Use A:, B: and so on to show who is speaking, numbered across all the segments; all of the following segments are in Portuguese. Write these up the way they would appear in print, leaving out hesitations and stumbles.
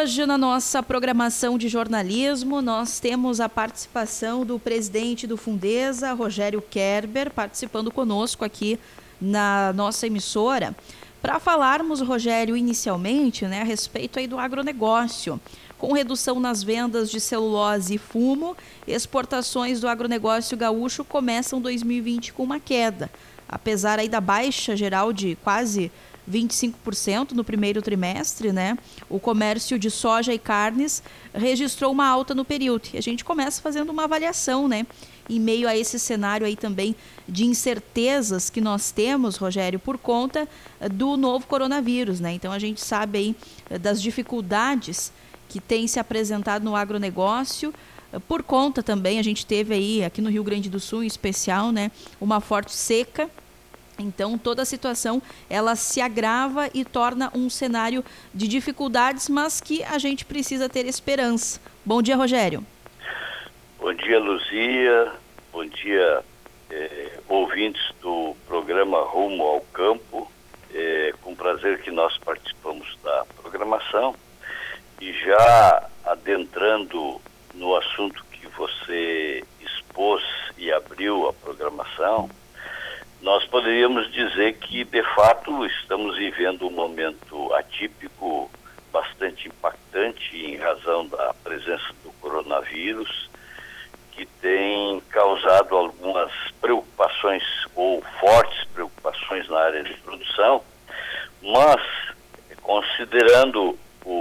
A: hoje, na nossa programação de jornalismo, nós temos a participação do presidente do Fundesa, Rogério Kerber, participando conosco aqui na nossa emissora, para falarmos, Rogério, inicialmente, a respeito aí do agronegócio. Com redução nas vendas de celulose e fumo, exportações do agronegócio gaúcho começam 2020 com uma queda. Apesar aí da baixa geral de quase 25% no primeiro trimestre, o comércio de soja e carnes registrou uma alta no período. E a gente começa fazendo uma avaliação, em meio a esse cenário aí também de incertezas que nós temos, Rogério, por conta do novo coronavírus, Então a gente sabe aí das dificuldades que tem se apresentado no agronegócio, por conta também, a gente teve aí, aqui no Rio Grande do Sul em especial, uma forte seca. Então, toda a situação, ela se agrava e torna um cenário de dificuldades, mas que a gente precisa ter esperança. Bom dia, Rogério.
B: Bom dia, Luzia. Bom dia, ouvintes do programa Rumo ao Campo. Com prazer que nós participamos da programação. E já adentrando no assunto que você expôs e abriu a programação, nós poderíamos dizer que, de fato, estamos vivendo um momento atípico, bastante impactante em razão da presença do coronavírus, que tem causado algumas preocupações ou fortes preocupações na área de produção, mas, considerando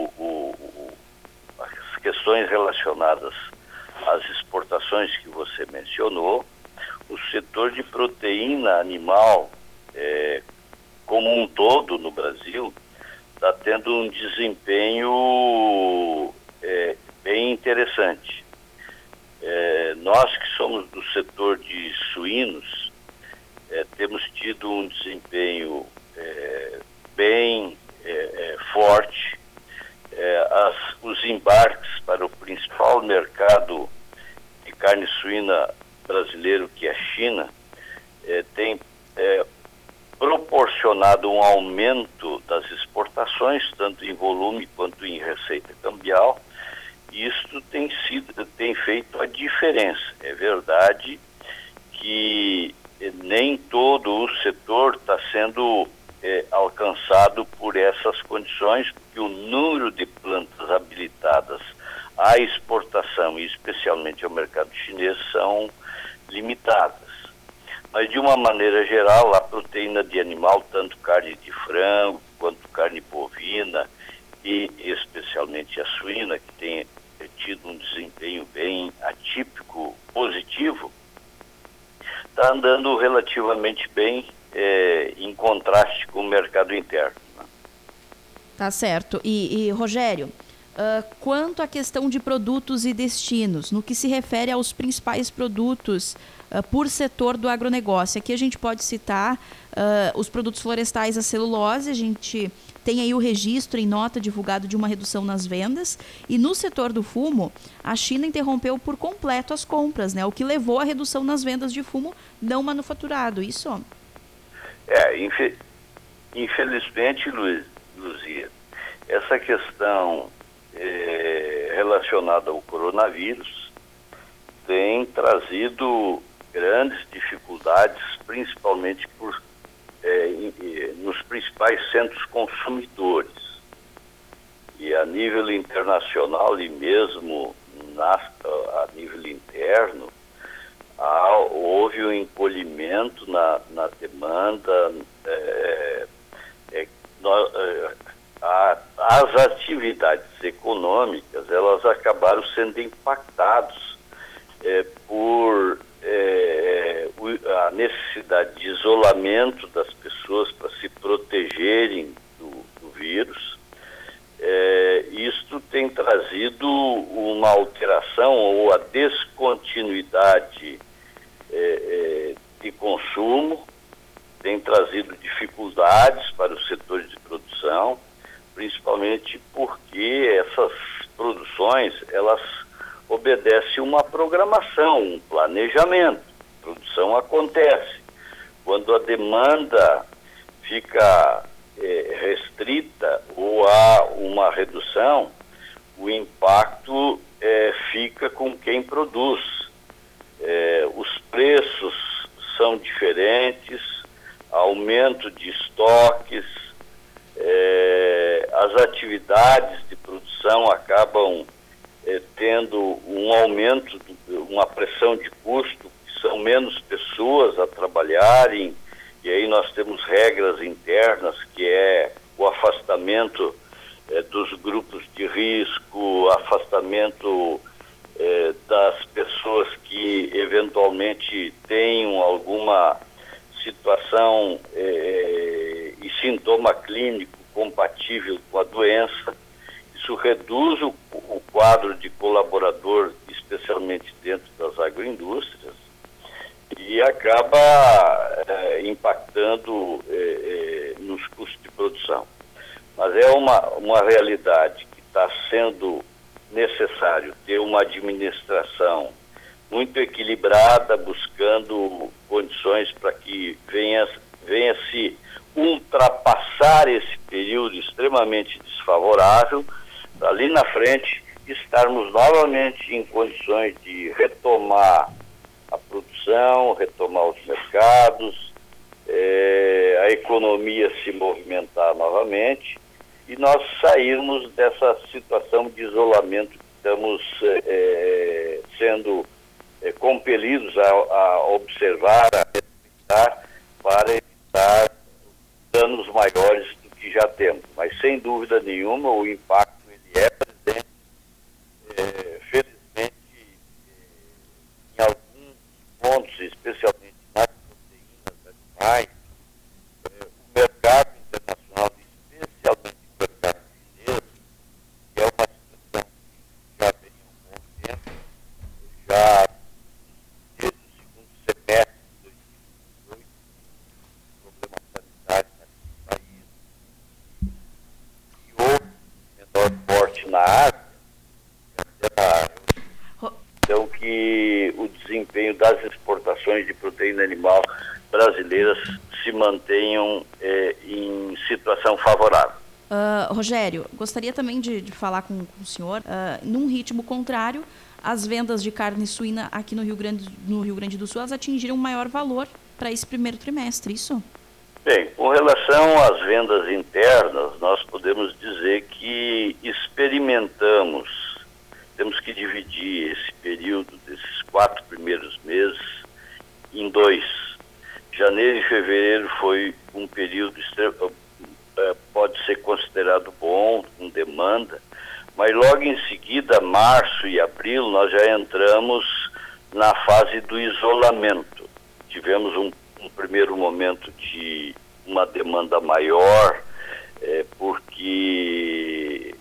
B: as questões relacionadas às exportações que você mencionou, o setor de proteína animal, como um todo no Brasil, está tendo um desempenho bem interessante. Nós que somos do setor de suínos, temos tido um desempenho bem forte. Os embarques para o principal mercado de carne suína brasileiro, que é a China, tem proporcionado um aumento das exportações, tanto em volume quanto em receita cambial, e isso tem feito a diferença. É verdade que nem todo o setor está sendo alcançado por essas condições, porque o número de plantas habilitadas à exportação, e especialmente ao mercado chinês, são limitadas. Mas, de uma maneira geral, a proteína de animal, tanto carne de frango quanto carne bovina e especialmente a suína, que tem tido um desempenho bem atípico, positivo, está andando relativamente bem em contraste com o mercado interno.
A: Tá certo. E Rogério, quanto à questão de produtos e destinos, no que se refere aos principais produtos por setor do agronegócio, aqui a gente pode citar os produtos florestais, a celulose, a gente tem aí o registro em nota divulgado de uma redução nas vendas, e no setor do fumo, a China interrompeu por completo as compras, o que levou à redução nas vendas de fumo não manufaturado, isso?
B: Infelizmente, Luzia, essa questão relacionada ao coronavírus tem trazido grandes dificuldades, principalmente nos principais centros consumidores. E a nível internacional e mesmo a nível interno, houve um encolhimento na demanda. As atividades econômicas, elas acabaram sendo impactadas por a necessidade de isolamento das pessoas para se protegerem do vírus. Isto tem trazido uma alteração ou a descontinuidade de consumo, tem trazido dificuldades para os setores de produção, principalmente porque essas produções, elas obedecem uma programação, um planejamento. A produção acontece. Quando a demanda fica restrita ou há uma redução, o impacto fica com quem produz. Os preços são diferentes, aumento de estoques, as atividades de produção acabam tendo um aumento, uma pressão de custo, são menos pessoas a trabalharem, e aí nós temos regras internas, que é o afastamento dos grupos de risco, afastamento das pessoas que eventualmente tenham alguma situação e sintoma clínico compatível com a doença. Isso reduz o quadro de colaborador, especialmente dentro das agroindústrias, e acaba impactando nos custos de produção. Mas é uma realidade que está sendo necessário ter uma administração muito equilibrada, buscando condições para que venha-se ultrapassar esse período extremamente desfavorável, para ali na frente estarmos novamente em condições de retomar a produção, retomar os mercados, a economia se movimentar novamente e nós sairmos dessa situação de isolamento que estamos sendo compelidos a observar, a respeitar, para evitar danos maiores do que já temos. Mas, sem dúvida nenhuma, o impacto ele é presente. Felizmente, em alguns pontos, especialmente nas proteínas animais, o mercado internacional, especialmente o mercado chinês, que é uma situação que já vem há um bom tempo, já desde o segundo semestre de 2018, problemas sanitários naquele país, e houve menor porte na Ásia, então que o desempenho das exportações de proteína animal brasileiras se mantenham em situação favorável.
A: Rogério, gostaria também de falar com o senhor, num ritmo contrário, as vendas de carne suína aqui no Rio Grande do Sul, elas atingiram um maior valor para esse primeiro trimestre, isso?
B: Bem, com relação às vendas internas, nós podemos dizer que temos que dividir esse período desses 4 primeiros meses em 2. Janeiro e fevereiro foi um período pode ser considerado bom, com demanda, mas logo em seguida, março e abril, nós já entramos na fase do isolamento. Tivemos um primeiro momento de uma demanda maior, porque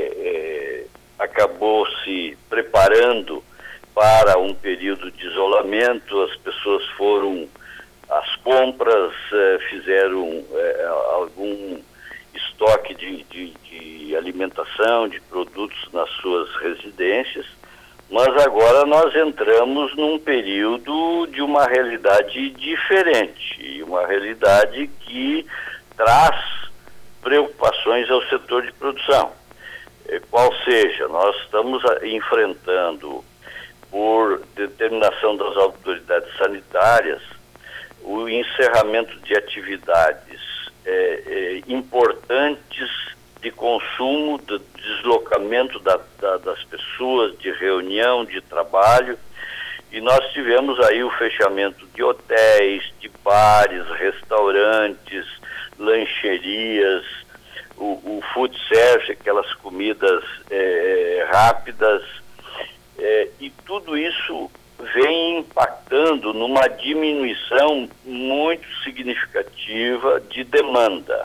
B: acabou se preparando para um período de isolamento, as pessoas foram às compras, fizeram algum estoque de alimentação, de produtos nas suas residências, mas agora nós entramos num período de uma realidade diferente, uma realidade que traz preocupações ao setor de produção. Qual seja, nós estamos enfrentando, por determinação das autoridades sanitárias, o encerramento de atividades importantes de consumo, de deslocamento das pessoas, de reunião, de trabalho, e nós tivemos aí o fechamento de hotéis, de bares, restaurantes, lancherias, o food service, aquelas comidas rápidas, e tudo isso vem impactando numa diminuição muito significativa de demanda.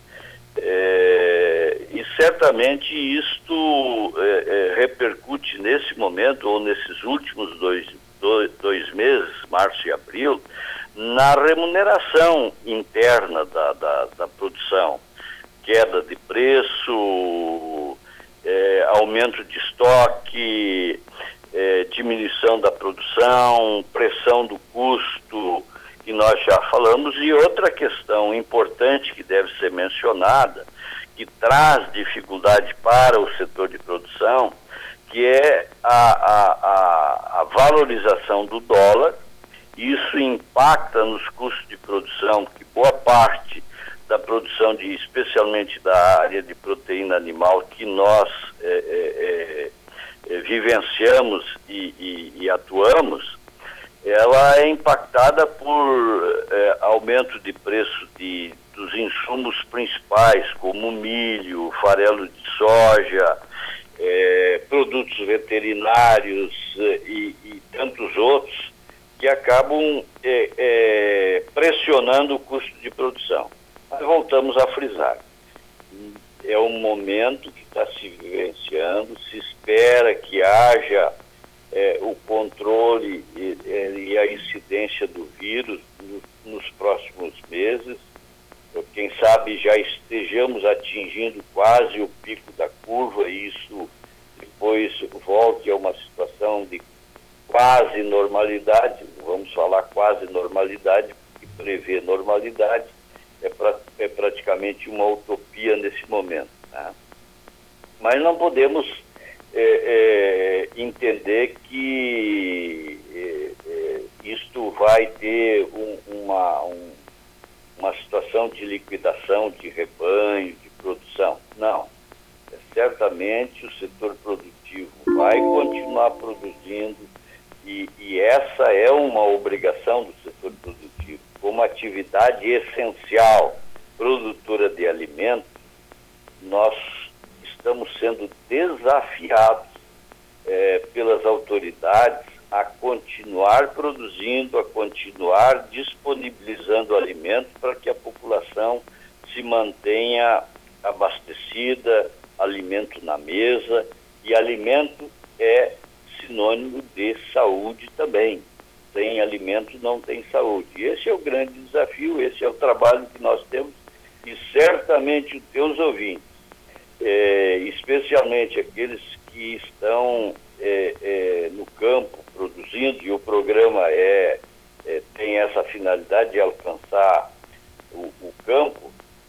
B: E certamente isto repercute nesse momento, ou nesses últimos dois meses, março e abril, na remuneração interna da produção. Queda de preço, aumento de estoque, diminuição da produção, pressão do custo, que nós já falamos, e outra questão importante que deve ser mencionada, que traz dificuldade para o setor de produção, que é a valorização do dólar. Isso impacta nos custos de produção, que boa parte da produção, especialmente da área de proteína animal, que nós vivenciamos e atuamos, ela é impactada por aumento de preço dos insumos principais, como milho, farelo de soja, produtos veterinários e tantos outros, que acabam pressionando o custo de produção. Mas voltamos a frisar. É um momento que está se vivenciando, se espera que haja o controle e a incidência do vírus nos próximos meses. Quem sabe já estejamos atingindo quase o pico da curva e isso depois volte a uma situação de quase normalidade. Vamos falar quase normalidade, porque prever normalidade é praticamente uma utopia nesse momento, né? Mas não podemos entender que isto vai ter uma situação de liquidação de rebanho, de produção. Não. Certamente o setor produtivo vai continuar produzindo e essa é uma obrigação do setor produtivo. Como atividade essencial produtora de alimentos, nós estamos sendo desafiados pelas autoridades a continuar produzindo, a continuar disponibilizando alimentos para que a população se mantenha abastecida, alimento na mesa, e alimento é sinônimo de saúde também. Sem alimento não tem saúde. E esse é o grande desafio, esse é o trabalho que nós temos, e certamente os teus ouvintes, especialmente aqueles que estão no campo produzindo, e o programa tem essa finalidade de alcançar o campo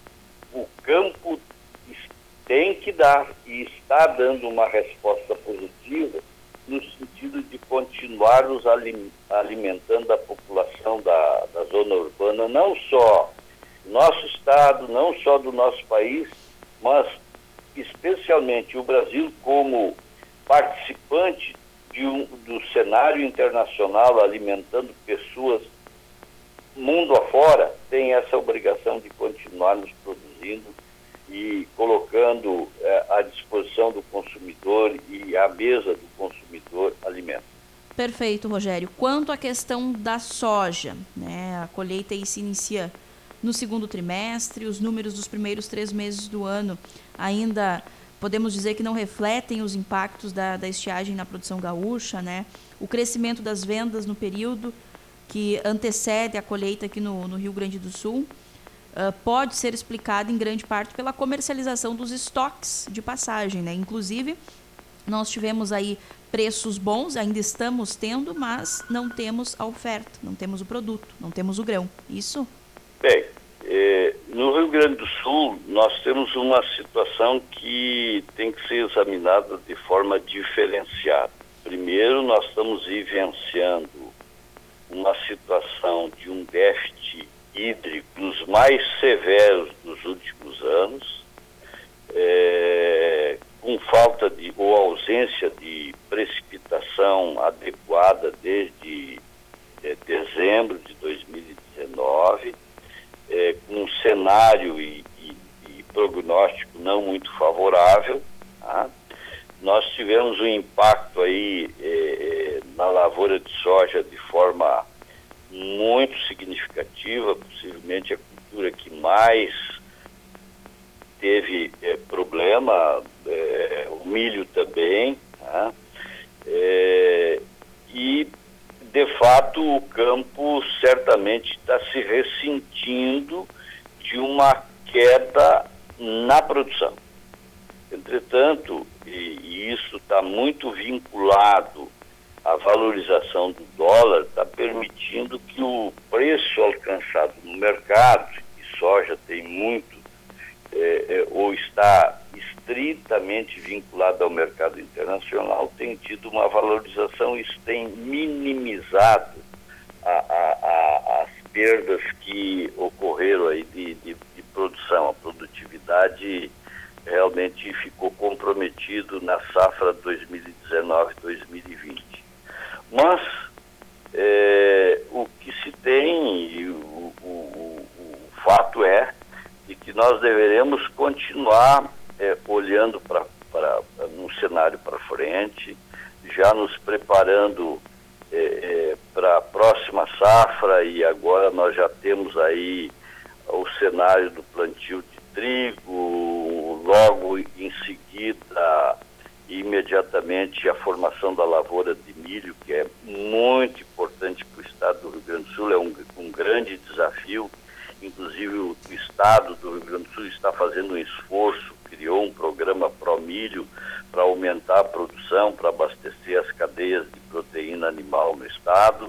B: tem que dar e está dando uma resposta positiva no sentido de continuar nos alimentando a população da zona urbana, não só do nosso estado, não só do nosso país, mas especialmente o Brasil como participante do cenário internacional, alimentando pessoas mundo afora, tem essa obrigação de continuarmos produzindo e colocando à disposição do consumidor e à mesa do consumidor alimentos.
A: Perfeito, Rogério. Quanto à questão da soja, né, a colheita aí se inicia no segundo trimestre, os números dos primeiros 3 meses do ano ainda podemos dizer que não refletem os impactos da estiagem na produção gaúcha, né? O crescimento das vendas no período que antecede a colheita aqui no Rio Grande do Sul pode ser explicado em grande parte pela comercialização dos estoques de passagem, né? Inclusive, nós tivemos aí preços bons, ainda estamos tendo, mas não temos a oferta, não temos o produto, não temos o grão. Isso?
B: Bem, no Rio Grande do Sul, nós temos uma situação que tem que ser examinada de forma diferenciada. Primeiro, nós estamos vivenciando uma situação de um déficit hídrico dos mais severos dos últimos anos, com falta ou ausência de precipitação adequada desde dezembro de 2019, com um cenário e prognóstico não muito favorável, tá? Nós tivemos um impacto aí na lavoura de soja de forma muito significativa, possivelmente a cultura que mais teve problema, o milho também, tá? E de fato o campo certamente está se ressentindo de uma queda na produção. Entretanto, e isso está muito vinculado à valorização do dólar, está permitindo que o preço alcançado no mercado, e soja tem muito ou está estritamente vinculada ao mercado internacional, tem tido uma valorização. Isso tem minimizado as perdas que ocorreram aí de produção. A produtividade realmente ficou comprometido na safra 2019-2020. Mas o que se tem, o fato é de que nós deveremos continuar olhando no cenário para frente, já nos preparando para a próxima safra, e agora nós já temos aí o cenário do plantio de trigo, logo em seguida, imediatamente, a formação da lavoura de milho, que é muito importante para o estado do Rio Grande do Sul, é um grande desafio. Inclusive o estado do Rio Grande do Sul está fazendo um esforço, criou um programa Promilho para aumentar a produção, para abastecer as cadeias de proteína animal no estado.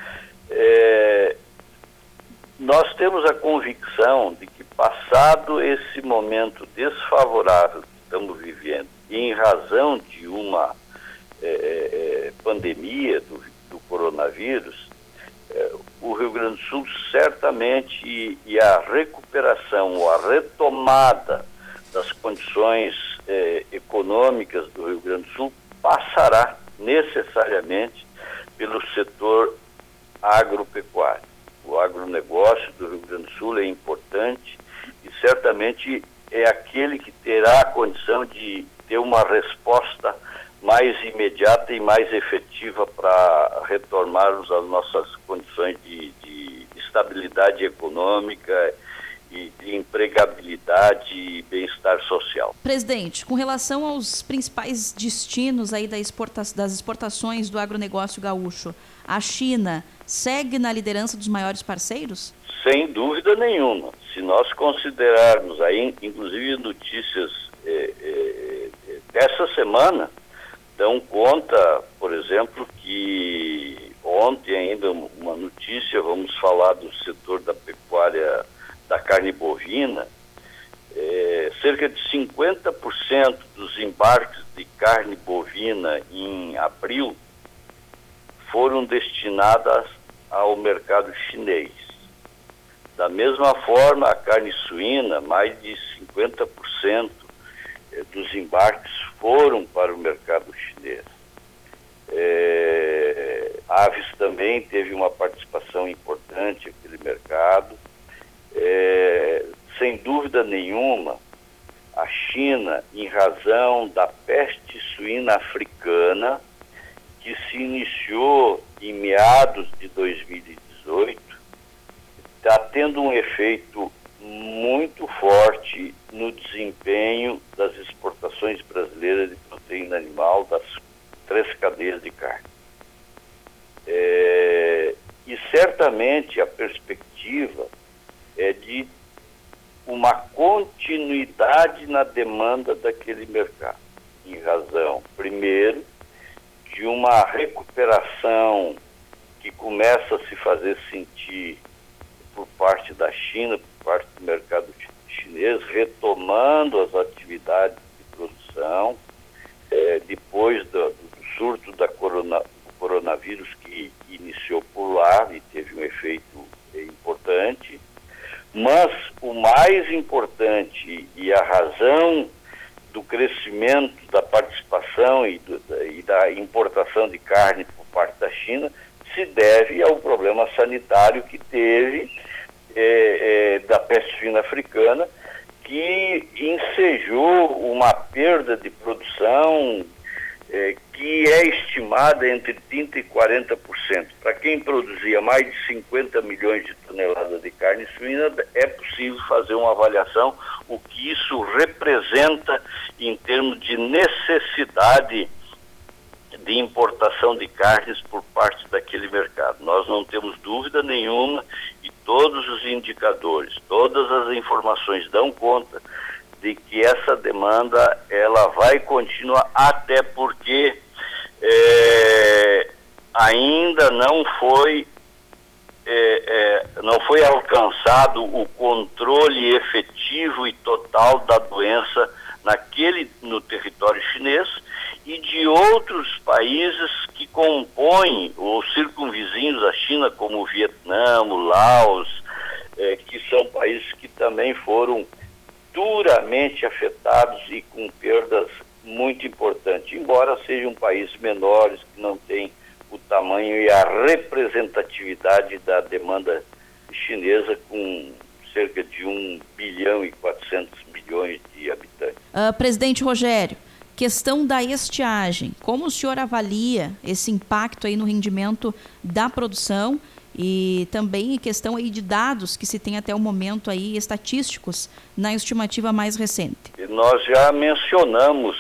B: Nós temos a convicção de que, passado esse momento desfavorável que estamos vivendo, em razão de uma pandemia do coronavírus, o Rio Grande do Sul certamente, e a recuperação ou a retomada das condições econômicas do Rio Grande do Sul passará necessariamente pelo setor agropecuário. O agronegócio do Rio Grande do Sul é importante e certamente é aquele que terá a condição de ter uma resposta mais imediata e mais efetiva para retornarmos às nossas condições de estabilidade econômica e de empregabilidade e bem-estar social.
A: Presidente, com relação aos principais destinos aí das exportações do agronegócio gaúcho, a China segue na liderança dos maiores parceiros?
B: Sem dúvida nenhuma. Se nós considerarmos aí, inclusive notícias dessa semana, dão conta, por exemplo, que ontem ainda uma notícia, vamos falar do setor da pecuária, da carne bovina, cerca de 50% dos embarques de carne bovina em abril foram destinadas ao mercado chinês. Da mesma forma, a carne suína, mais de 50% dos embarques foram para o mercado chinês. Aves também teve uma participação importante naquele mercado. Sem dúvida nenhuma, a China, em razão da peste suína africana, que se iniciou em meados de 2018, está tendo um efeito muito forte no desempenho das exportações brasileiras de proteína animal das 3 cadeias de carne. E certamente a perspectiva é de uma continuidade na demanda daquele mercado, em razão, primeiro, de uma recuperação que começa a se fazer sentir por parte da China, por parte do mercado chinês, retomando as atividades de produção, depois do surto do coronavírus que iniciou por lá e teve um efeito importante. Mas o mais importante e a razão do crescimento da participação e da importação de carne por parte da China se deve ao problema sanitário que teve da peste suína africana, que ensejou uma perda de produção que é estimada entre 30% e 40%. Para quem produzia mais de 50 milhões de toneladas de carne suína, é possível fazer uma avaliação o que isso representa em termos de necessidade de importação de carnes por parte daquele mercado. Nós não temos dúvida nenhuma, e todos os indicadores, todas as informações dão conta de que essa demanda ela vai continuar, até porque ainda não foi não foi alcançado o controle efetivo e total da doença no território chinês e de outros países que compõem ou circunvizinhos à China, como o Vietnã, o Laos, que são países que também foram duramente afetados e com perdas muito importantes, embora sejam países menores que não têm o tamanho e a representatividade da demanda chinesa, com cerca de 1 bilhão e 400 milhões de habitantes.
A: Presidente Rogério, questão da estiagem, como o senhor avalia esse impacto aí no rendimento da produção e também questão aí de dados que se tem até o momento aí estatísticos na estimativa mais recente?
B: Nós já mencionamos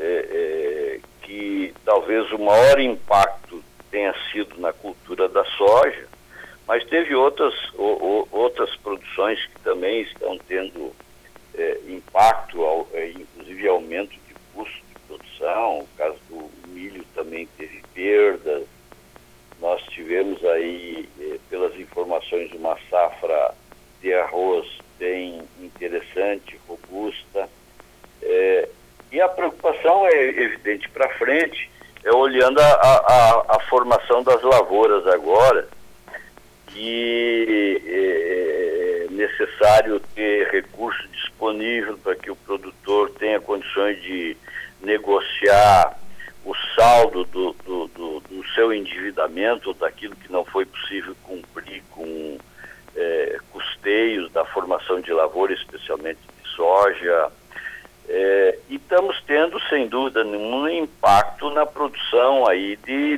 B: que talvez o maior impacto tenha sido na cultura da soja, mas teve outras produções que também estão tendo impacto, inclusive aumento de custo de produção. O caso do milho também teve perdas. Nós tivemos aí, pelas informações, uma safra de arroz bem interessante, robusta. E a preocupação é evidente para frente, olhando a formação das lavouras agora, que é necessário ter recurso disponível para que o produtor tenha condições de negociar o saldo do seu endividamento, daquilo que não foi possível cumprir com custeios da formação de lavoura, especialmente de soja. E estamos tendo, sem dúvida nenhuma, um impacto na produção aí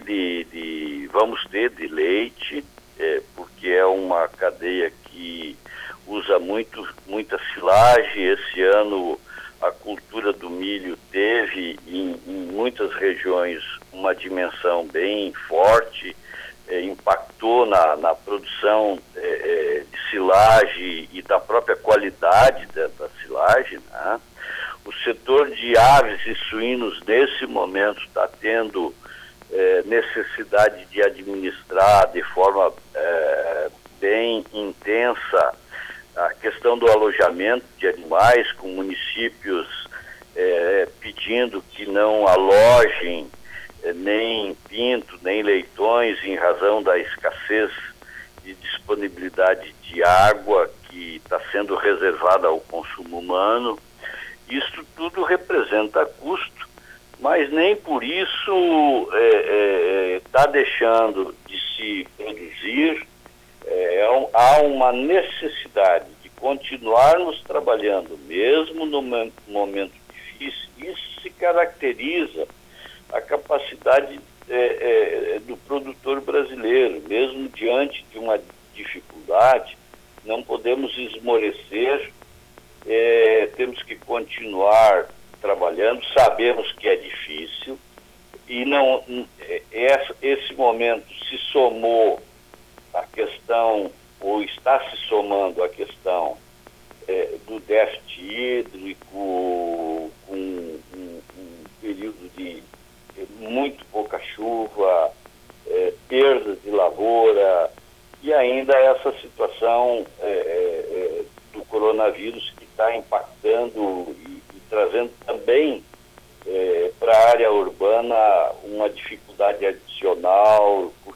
B: vamos ter de leite, porque é uma cadeia que usa muita silagem. Esse ano a cultura do milho teve em muitas regiões uma dimensão bem forte, impactou na produção de silagem e da própria qualidade da silagem, né? O setor de aves e suínos, nesse momento, está tendo necessidade de administrar de forma bem intensa a questão do alojamento de animais, com municípios pedindo que não alojem nem pinto, nem leitões, em razão da escassez de disponibilidade de água que está sendo reservada ao consumo humano. Isso tudo representa custo, mas nem por isso está deixando de se produzir. Há uma necessidade de continuarmos trabalhando, mesmo no momento difícil. Isso se caracteriza a capacidade do produtor brasileiro. Mesmo diante de uma dificuldade, não podemos esmorecer. Temos que continuar trabalhando. Sabemos que é difícil e esse momento se somou a questão, ou está se somando a questão do déficit hídrico, com um período de muito pouca chuva, perdas de lavoura, e ainda essa situação do coronavírus, que está impactando e trazendo também para a área urbana uma dificuldade adicional, porque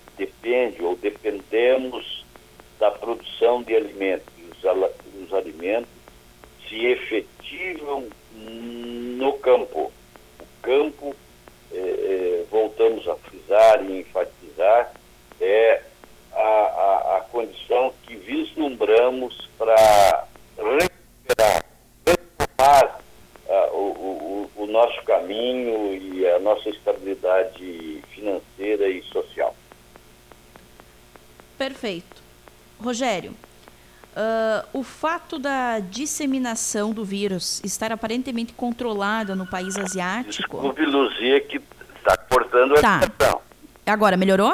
B: dependemos da produção de alimentos. Os alimentos se efetivam no campo. O campo, voltamos a frisar e enfatizar, é a condição que vislumbramos para retomar o nosso caminho e a nossa estabilidade financeira e social.
A: Perfeito. Rogério, o fato da disseminação do vírus estar aparentemente controlada no país asiático...
B: Desculpe, Luzia, que está cortando a ligação.
A: Agora, melhorou?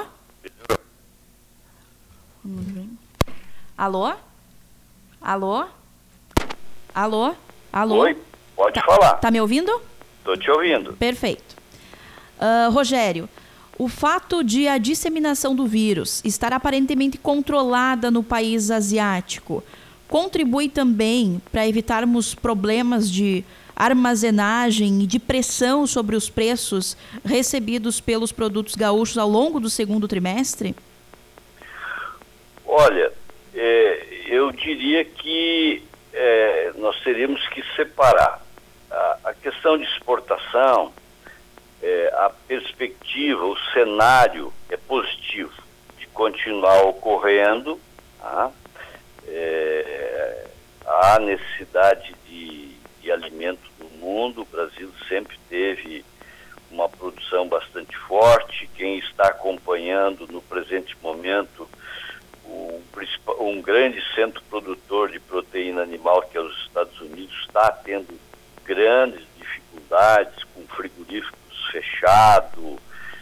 A: Alô? Alô? Alô? Alô?
B: Oi, pode falar.
A: Tá me ouvindo?
B: Estou te ouvindo.
A: Perfeito. Rogério, O fato de a disseminação do vírus estar aparentemente controlada no país asiático contribui também para evitarmos problemas de armazenagem e de pressão sobre os preços recebidos pelos produtos gaúchos ao longo do segundo trimestre?
B: Olha, eu diria que nós teríamos que separar a questão de exportação. A perspectiva, o cenário é positivo de continuar ocorrendo. Tá? Há necessidade de alimento no mundo. O Brasil sempre teve uma produção bastante forte. Quem está acompanhando no presente momento um grande centro produtor de proteína animal, que é os Estados Unidos, está tendo grandes dificuldades com frigoríficos fechados,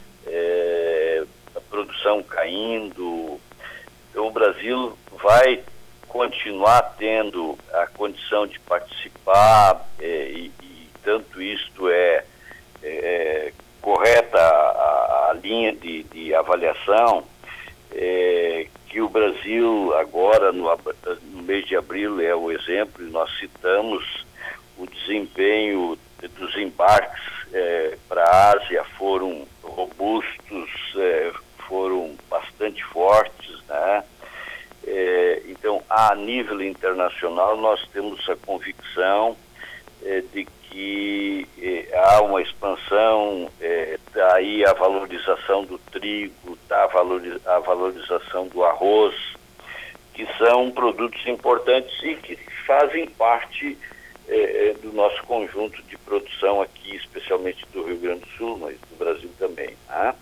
B: a produção caindo. Então o Brasil vai continuar tendo a condição de participar, e tanto isto é correta a linha de avaliação, que o Brasil agora no mês de abril é o exemplo, e nós citamos o desempenho dos embarques para a Ásia foram robustos, foram bastante fortes, né? Então, a nível internacional, nós temos a convicção de que há uma expansão, daí a valorização do trigo, a valorização do arroz, que são produtos importantes e que fazem parte do nosso conjunto de produção aqui, especialmente do Rio Grande do Sul, mas do Brasil também. Tá?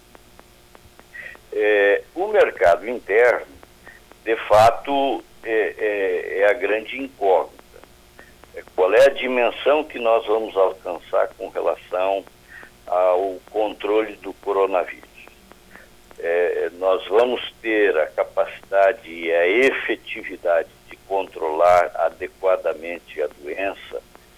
B: O mercado interno, de fato, é a grande incógnita. Qual é a dimensão que nós vamos alcançar com relação ao controle do coronavírus? Nós vamos ter a capacidade e a efetividade de controlar adequadamente a doença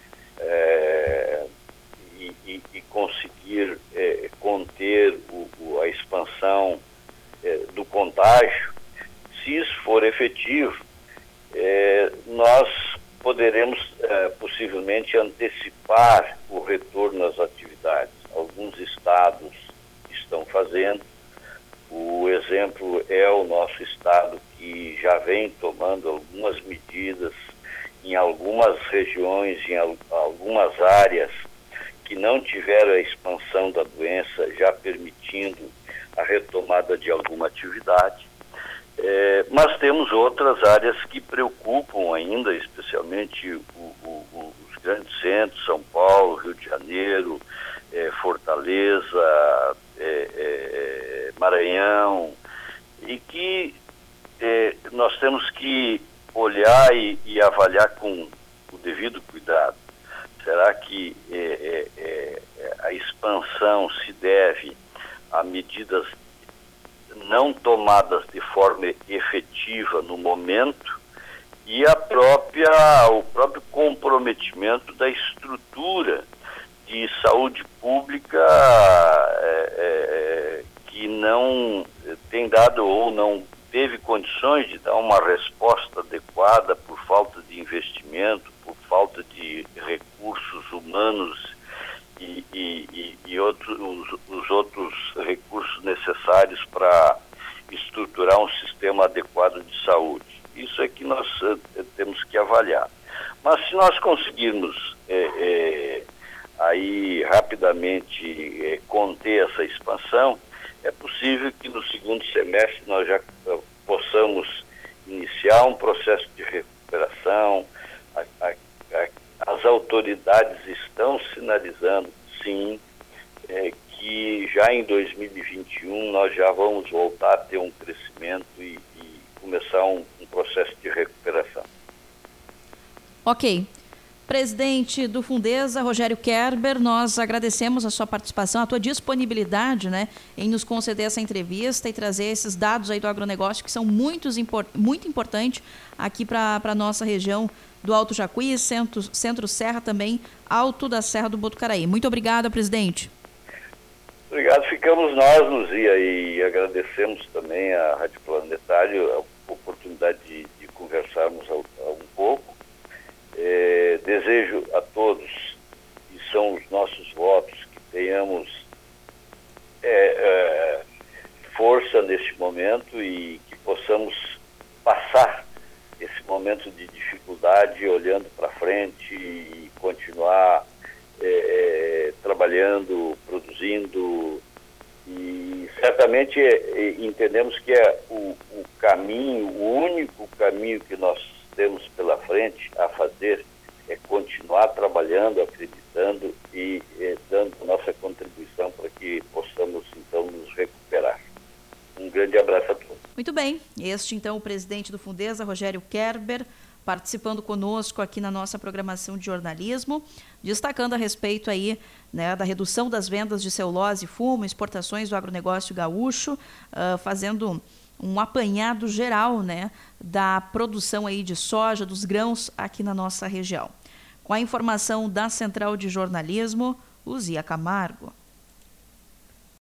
B: e conseguir conter a expansão do contágio. Se isso for efetivo, nós poderemos possivelmente antecipar o retorno às atividades. Alguns estados estão fazendo. O exemplo é o nosso estado, que já vem tomando algumas medidas em algumas regiões, em algumas áreas que não tiveram a expansão da doença, já permitindo a retomada de alguma atividade. Mas temos outras áreas que preocupam ainda, especialmente os grandes centros, São Paulo, Rio de Janeiro, Fortaleza, Maranhão, e que nós temos que olhar e avaliar com o devido cuidado. Será que a expansão se deve a medidas não tomadas de forma efetiva no momento e o próprio comprometimento da estrutura de saúde pública que não tem dado ou não teve condições de dar uma resposta adequada por falta de investimento, por falta de recursos humanos e os outros recursos necessários para estruturar um sistema adequado de saúde. Isso é que nós temos que avaliar. Mas se nós conseguirmos aí rapidamente conter essa expansão, é possível que no segundo semestre nós já possamos iniciar um processo de recuperação. As autoridades estão sinalizando, sim, que já em 2021 nós já vamos voltar a ter um crescimento e começar um processo de recuperação.
A: Ok. Presidente do Fundesa, Rogério Kerber, nós agradecemos a sua participação, a tua disponibilidade, né, em nos conceder essa entrevista e trazer esses dados aí do agronegócio que são muito importantes aqui para a nossa região do Alto Jacuí, Centro-Serra, também Alto da Serra do Botucaraí. Muito obrigada, presidente.
B: Obrigado, ficamos nós, Luzia, e agradecemos também à Rádio Planetário a oportunidade de conversarmos um pouco. Desejo a todos, que são os nossos votos, que tenhamos força neste momento e que possamos passar esse momento de dificuldade olhando para frente e continuar trabalhando, produzindo, e certamente entendemos que o caminho, o único caminho que nós temos pela frente a fazer é continuar trabalhando, acreditando e dando nossa contribuição para que possamos então nos recuperar. Um grande abraço a todos.
A: Muito bem, este então o presidente do Fundesa, Rogério Kerber, participando conosco aqui na nossa programação de jornalismo, destacando a respeito aí, né, da redução das vendas de celulose e fumo, exportações do agronegócio gaúcho, fazendo um apanhado geral, né, da produção aí de soja, dos grãos aqui na nossa região. Com a informação da Central de Jornalismo, Luzia Camargo.